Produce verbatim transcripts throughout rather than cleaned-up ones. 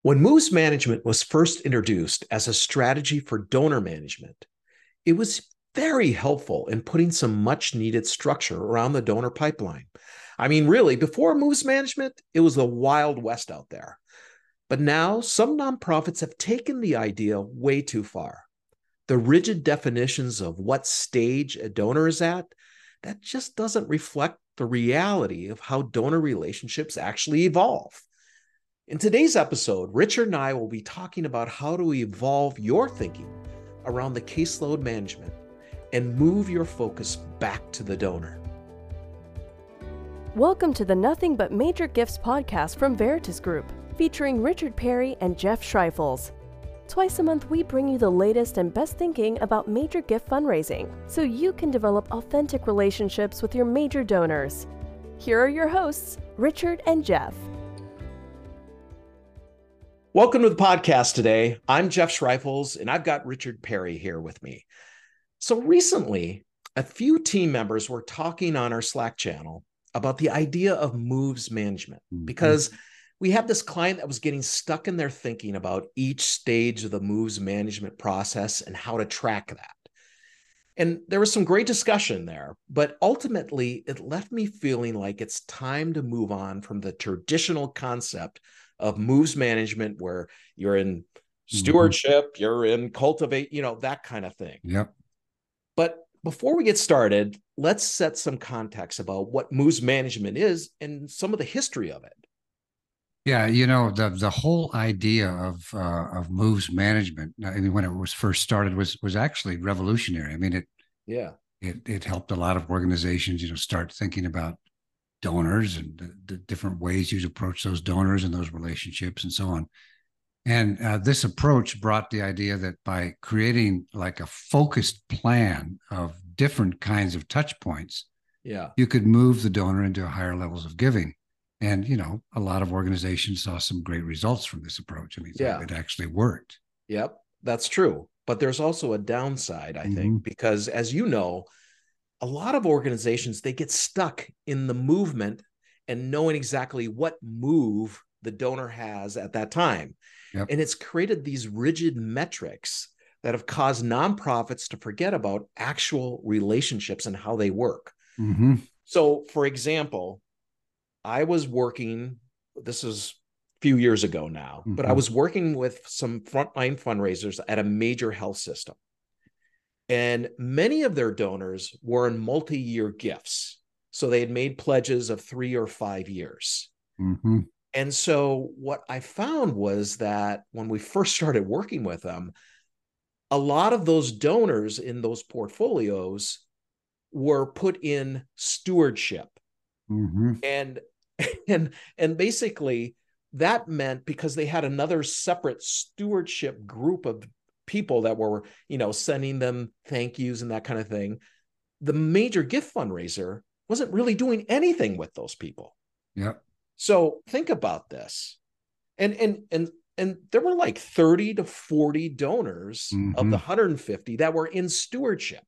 When Moves Management was first introduced as a strategy for donor management, it was very helpful in putting some much needed structure around the donor pipeline. I mean, really, before Moves Management, it was the Wild West out there. But now some nonprofits have taken the idea way too far. The rigid definitions of what stage a donor is at, that just doesn't reflect the reality of how donor relationships actually evolve. In today's episode, Richard and I will be talking about how to evolve your thinking around the caseload management and move your focus back to the donor. Welcome to the Nothing But Major Gifts podcast from Veritas Group, featuring Richard Perry and Jeff Schreifels. Twice a month, we bring you the latest and best thinking about major gift fundraising, so you can develop authentic relationships with your major donors. Here are your hosts, Richard and Jeff. Welcome to the podcast today. I'm Jeff Schreifels, and I've got Richard Perry here with me. So recently, a few team members were talking on our Slack channel about the idea of moves management, because we have this client that was getting stuck in their thinking about each stage of the moves management process and how to track that. And there was some great discussion there, but ultimately it left me feeling like it's time to move on from the traditional concept of moves management where you're in stewardship, mm-hmm. you're in cultivate, you know, that kind of thing. Yep. But before we get started, let's set some context about what moves management is and some of the history of it. Yeah, you know, the the whole idea of uh, of moves management, I mean, when it was first started, was was actually revolutionary. I mean, it yeah it it helped a lot of organizations, you know, start thinking about donors and the, the different ways you approach those donors and those relationships and so on. And uh, this approach brought the idea that by creating like a focused plan of different kinds of touch points, yeah, you could move the donor into higher levels of giving. And, you know, a lot of organizations saw some great results from this approach. I mean, yeah. it actually worked. Yep, that's true. But there's also a downside, I mm-hmm. think, because as you know, a lot of organizations, they get stuck in the movement and knowing exactly what move the donor has at that time. Yep. And it's created these rigid metrics that have caused nonprofits to forget about actual relationships and how they work. Mm-hmm. So, for example, I was working, this is a few years ago now, mm-hmm. but I was working with some frontline fundraisers at a major health system. And many of their donors were in multi-year gifts. So they had made pledges of three or five years. Mm-hmm. And so what I found was that when we first started working with them, a lot of those donors in those portfolios were put in stewardship. Mm-hmm. And, and, and basically that meant because they had another separate stewardship group of people that were, you know, sending them thank yous and that kind of thing, the major gift fundraiser wasn't really doing anything with those people. Yep. So think about this. And and and and there were like thirty to forty donors mm-hmm. of the one hundred fifty that were in stewardship.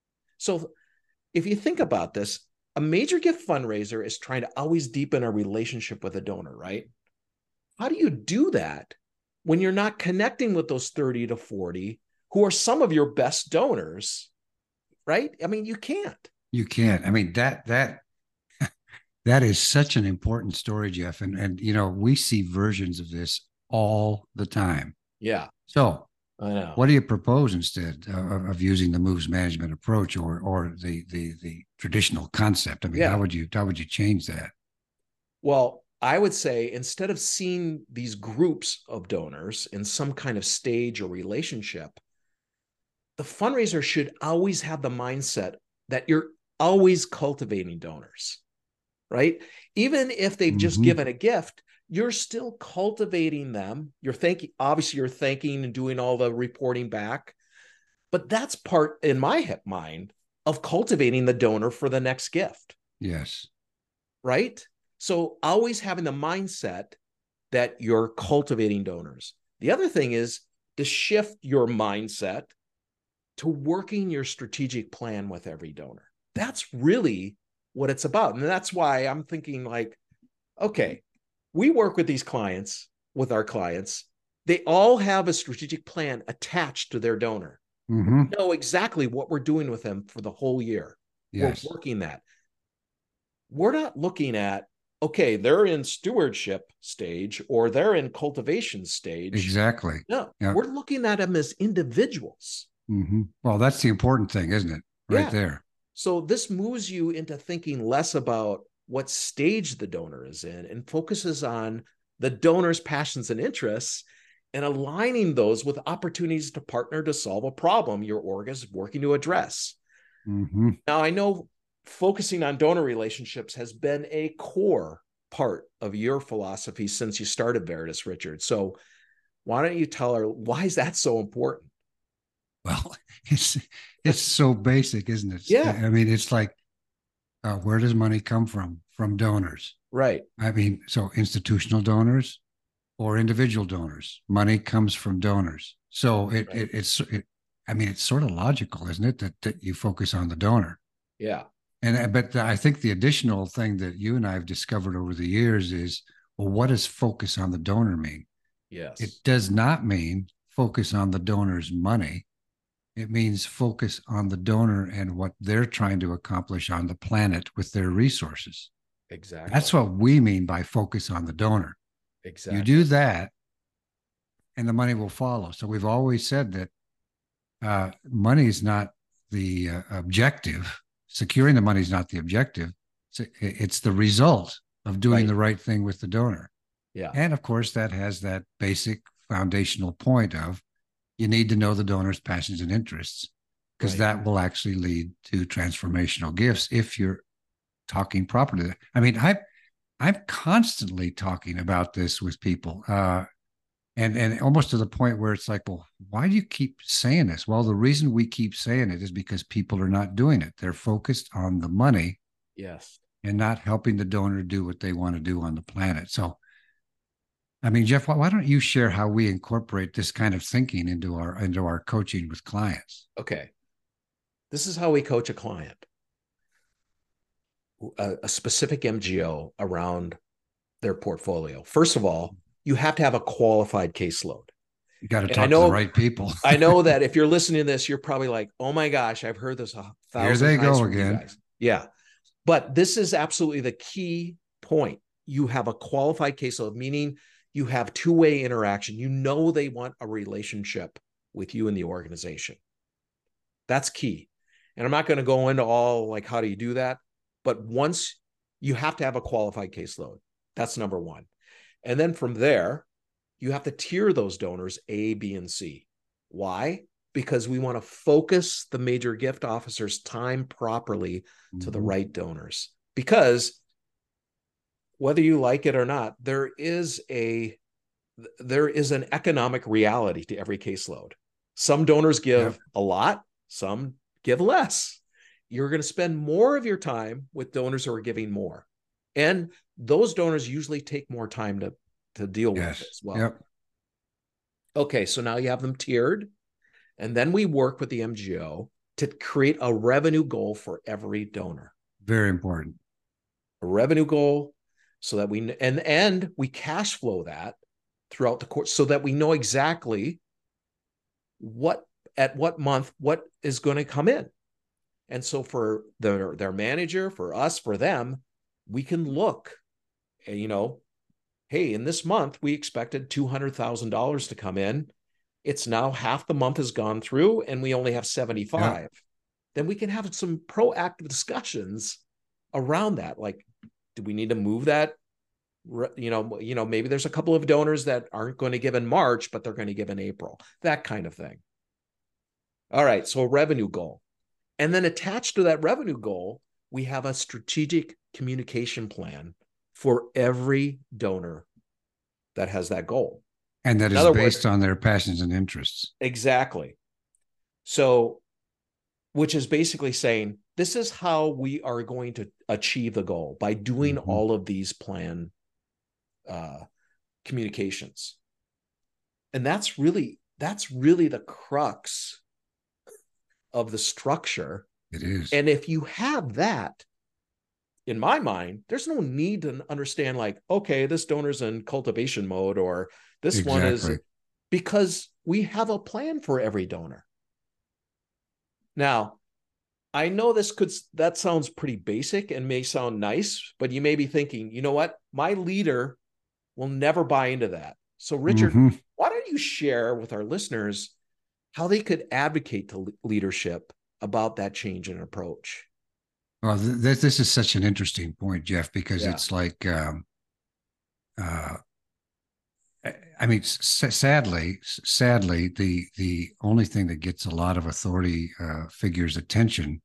So if you think about this, a major gift fundraiser is trying to always deepen a relationship with a donor, right? How do you do that when you're not connecting with those thirty to forty who are some of your best donors, right? I mean, you can't. You can't. I mean, that that that is such an important story, Jeff. And, and you know, we see versions of this all the time. Yeah. So I know. What do you propose instead of, of using the moves management approach or or the the the traditional concept? I mean, yeah. how would you how would you change that? Well, I would say instead of seeing these groups of donors in some kind of stage or relationship, the fundraiser should always have the mindset that you're always cultivating donors, right? Even if they've mm-hmm. just given a gift, you're still cultivating them. You're thanking, obviously you're thanking and doing all the reporting back, but that's part in my mind of cultivating the donor for the next gift. Yes. Right? So always having the mindset that you're cultivating donors. The other thing is to shift your mindset to working your strategic plan with every donor. That's really what it's about. And that's why I'm thinking like, okay, we work with these clients with our clients, they all have a strategic plan attached to their donor. Mm-hmm. We know exactly what we're doing with them for the whole year. Yes. We're working that. We're not looking at, okay, they're in stewardship stage or they're in cultivation stage. Exactly. No, Yep. we're looking at them as individuals. Mm-hmm. Well, that's the important thing, isn't it? Right Yeah. there. So this moves you into thinking less about what stage the donor is in and focuses on the donor's passions and interests and aligning those with opportunities to partner to solve a problem your org is working to address. Mm-hmm. Now, I know focusing on donor relationships has been a core part of your philosophy since you started Veritas, Richard. So why don't you tell her, why is that so important? Well, it's it's so basic, isn't it? Yeah. I mean, it's like, uh, where does money come from? From donors. Right. I mean, so institutional donors or individual donors. Money comes from donors. So it, Right. it it's it, I mean, it's sort of logical, isn't it, that, that you focus on the donor? Yeah. And but I think the additional thing that you and I have discovered over the years is, well, what does focus on the donor mean? Yes. It does not mean focus on the donor's money. It means focus on the donor and what they're trying to accomplish on the planet with their resources. Exactly. That's what we mean by focus on the donor. Exactly. You do that and the money will follow. So we've always said that uh, money is not the uh, objective. Securing the money is not the objective. It's, it's the result of doing Right. the right thing with the donor. Yeah. And of course, that has that basic foundational point of you need to know the donor's passions and interests, because Right. that will actually lead to transformational gifts if you're talking properly. I mean, I, I'm constantly talking about this with people, uh, and and almost to the point where it's like, well, why do you keep saying this? Well, the reason we keep saying it is because people are not doing it. They're focused on the money, Yes. and not helping the donor do what they want to do on the planet. So, I mean, Jeff, why, why don't you share how we incorporate this kind of thinking into our into our coaching with clients? Okay. This is how we coach a client, a, a specific M G O around their portfolio. First of all, you have to have a qualified caseload. You got to And talk I know- to the right people. I know that if you're listening to this, you're probably like, oh my gosh, I've heard this a thousand Here they times go from you again. guys. Yeah. But this is absolutely the key point. You have a qualified caseload, meaning you have two-way interaction. You know they want a relationship with you and the organization. That's key. And I'm not going to go into all like, how do you do that? But once you have to have a qualified caseload, that's number one. And then from there, you have to tier those donors A, B, and C. Why? Because we want to focus the major gift officer's time properly to the Mhm. right donors. Because whether you like it or not, there is a there is an economic reality to every caseload. Some donors give Yep. a lot, some give less. You're going to spend more of your time with donors who are giving more. And those donors usually take more time to, to deal Yes. with as well. Yep. Okay, so now you have them tiered. And then we work with the M G O to create a revenue goal for every donor. Very important. A revenue goal so that we, and, and we cash flow that throughout the course so that we know exactly what, at what month, what is going to come in. And so for their, their manager, for us, for them, we can look, you know, hey, in this month, we expected two hundred thousand dollars to come in. It's now half the month has gone through and we only have seventy-five. Yeah. Then we can have some proactive discussions around that. Like, do we need to move that? You know, you know, maybe there's a couple of donors that aren't going to give in March, but they're going to give in April, that kind of thing. All right. So a revenue goal. And then attached to that revenue goal, we have a strategic communication plan for every donor that has that goal. And that is based words, on their passions and interests. Exactly. So, which is basically saying, this is how we are going to achieve the goal by doing mm-hmm. all of these plan uh, communications. And that's really, that's really the crux of the structure. It is. And if you have that in my mind, there's no need to understand like, okay, this donor's in cultivation mode or this exactly. one is, because we have a plan for every donor. Now, I know this could, that sounds pretty basic and may sound nice, but you may be thinking, you know what? My leader will never buy into that. So Richard, mm-hmm. why don't you share with our listeners how they could advocate to leadership about that change in approach? Well, th- this is such an interesting point, Jeff, because yeah. it's like, um, uh, I mean, s- sadly, sadly, the the only thing that gets a lot of authority uh, figures' attention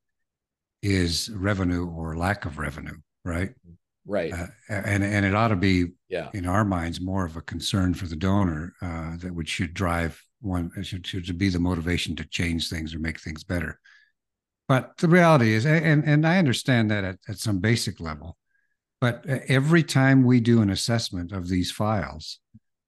is revenue or lack of revenue, right? Right. Uh, and and it ought to be, yeah. in our minds, more of a concern for the donor uh, that would should drive one should should be the motivation to change things or make things better. But the reality is, and and I understand that at, at some basic level, but every time we do an assessment of these files,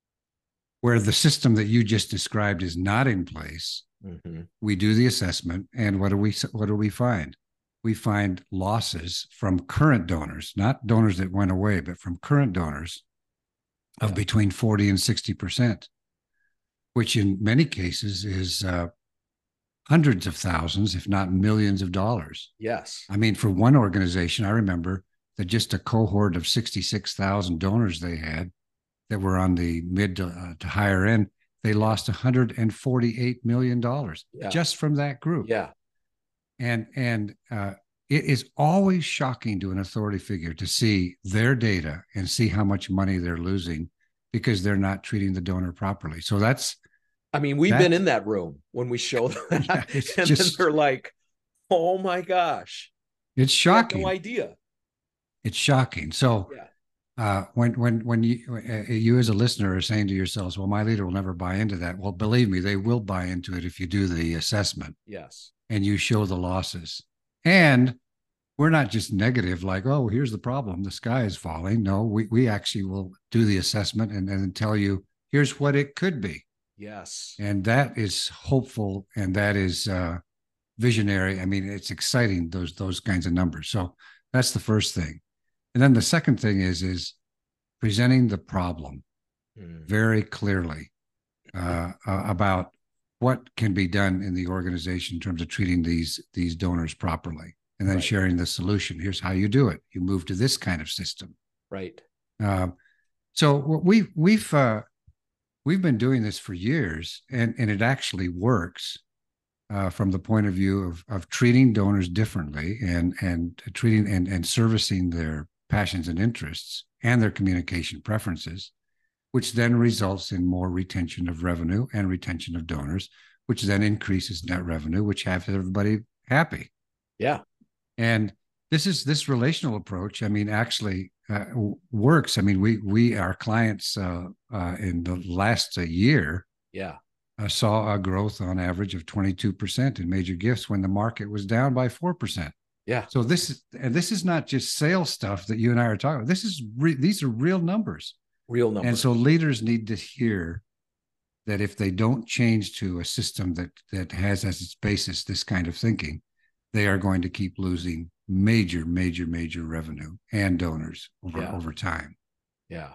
where the system that you just described is not in place, mm-hmm. we do the assessment, and what do we what do we find? We find losses from current donors, not donors that went away, but from current donors of yeah. between forty and sixty percent, which in many cases is uh, hundreds of thousands, if not millions of dollars. Yes. I mean, for one organization, I remember that just a cohort of sixty-six thousand donors they had that were on the mid to, uh, to higher end, they lost one hundred forty-eight million dollars yeah. just from that group. Yeah. And, and uh, it is always shocking to an authority figure to see their data and see how much money they're losing because they're not treating the donor properly. So that's, I mean, we've been in that room when we show them that, yeah, and just, then they're like, "Oh my gosh, it's shocking." No idea. It's shocking. So, yeah. uh, when when when you uh, you as a listener are saying to yourselves, "Well, my leader will never buy into that," well, believe me, they will buy into it if you do the assessment. Yes, and you show the losses. And we're not just negative, like, "Oh, here's the problem: the sky is falling." No, we we actually will do the assessment and and tell you, "Here's what it could be." Yes. And that is hopeful, and that is uh, visionary. I mean, it's exciting, those those kinds of numbers. So that's the first thing. And then the second thing is, is presenting the problem mm. very clearly uh, uh, about what can be done in the organization in terms of treating these, these donors properly, and then right. sharing the solution. Here's how you do it. You move to this kind of system. Right. Uh, so we, we've, uh, We've been doing this for years, and, and it actually works uh, from the point of view of, of treating donors differently and, and treating and, and servicing their passions and interests and their communication preferences, which then results in more retention of revenue and retention of donors, which then increases net revenue, which has everybody happy. Yeah. And this is this relational approach, I mean, actually uh, works. I mean, we, we, our clients uh, uh, in the last uh, year yeah, uh, saw a growth on average of twenty-two percent in major gifts when the market was down by four percent. Yeah. So this is, and this is not just sales stuff that you and I are talking about. This is, re- these are real numbers. Real numbers. And so leaders need to hear that if they don't change to a system that, that has as its basis this kind of thinking, they are going to keep losing major, major, major revenue and donors over, yeah. over time. Yeah.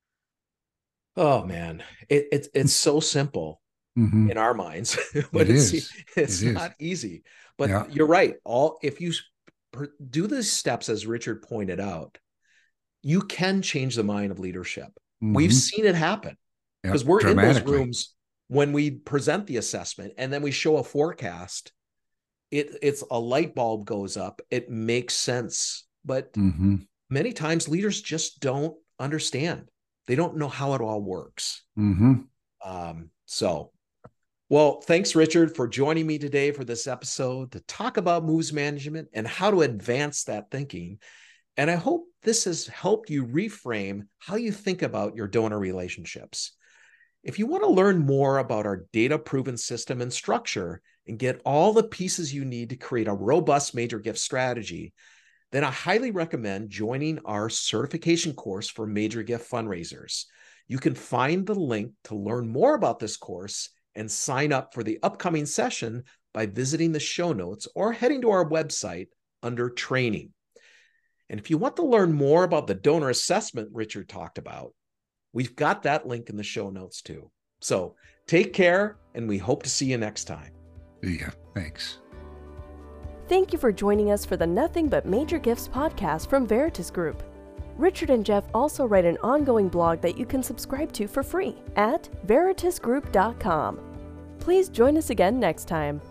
Oh man, it, it it's so simple mm-hmm. in our minds, but it it's is. it's it not is. easy. But yeah. you're right. All if you do these steps, as Richard pointed out, you can change the mind of leadership. Mm-hmm. We've seen it happen because yep. we're in those rooms when we present the assessment and then we show a forecast. It it's a light bulb goes up. It makes sense. But mm-hmm. many times leaders just don't understand. They don't know how it all works. Mm-hmm. Um, so, well, thanks, Richard, for joining me today for this episode to talk about moves management and how to advance that thinking. And I hope this has helped you reframe how you think about your donor relationships. If you want to learn more about our data-proven system and structure and get all the pieces you need to create a robust major gift strategy, then I highly recommend joining our certification course for major gift fundraisers. You can find the link to learn more about this course and sign up for the upcoming session by visiting the show notes or heading to our website under training. And if you want to learn more about the donor assessment Richard talked about, we've got that link in the show notes too. So take care, and we hope to see you next time. Yeah, thanks. Thank you for joining us for the Nothing But Major Gifts podcast from Veritas Group. Richard and Jeff also write an ongoing blog that you can subscribe to for free at veritas group dot com. Please join us again next time.